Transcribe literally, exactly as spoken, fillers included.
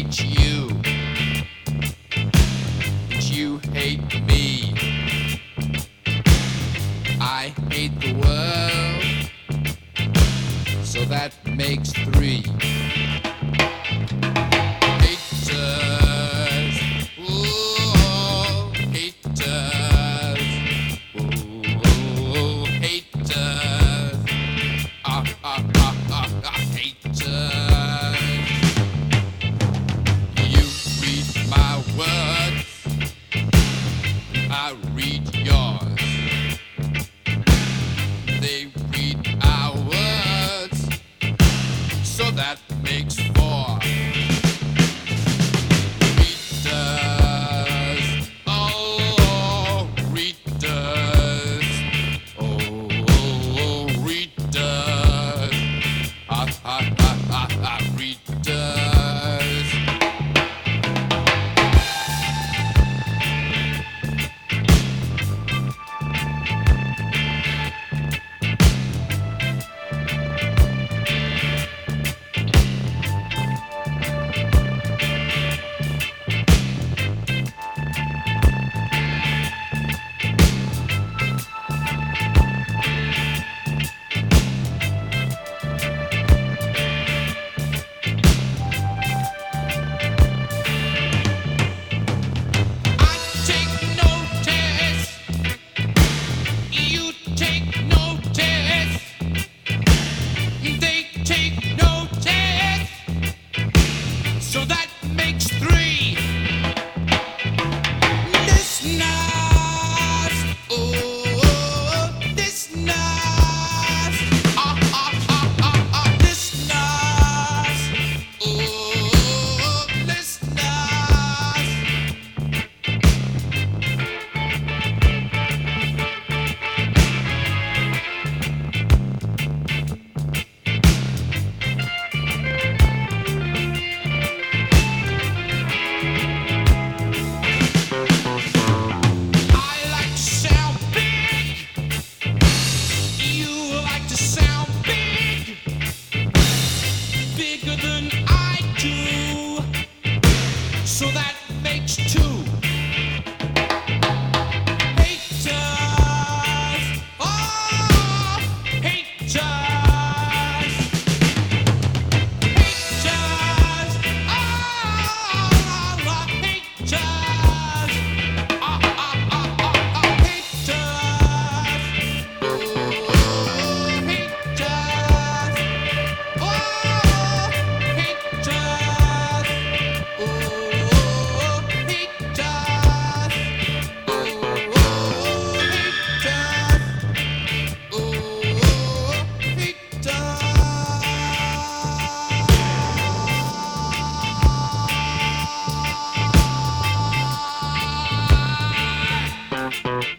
hate you, and you hate me. I hate the world, so that makes three. Haters, ooh, haters, ooh, haters, ah, ah, ah, ah, ah, haters. You read my words, I read yours. They read our words, so that makes four. Readers, oh, readers, oh, readers, ah, ah, ah, ah, ah, readers. So that makes three. Listeners, oh, listeners, ah, ah, ah, ah, ah, listeners, oh, listeners. Bigger than I do, so that makes two.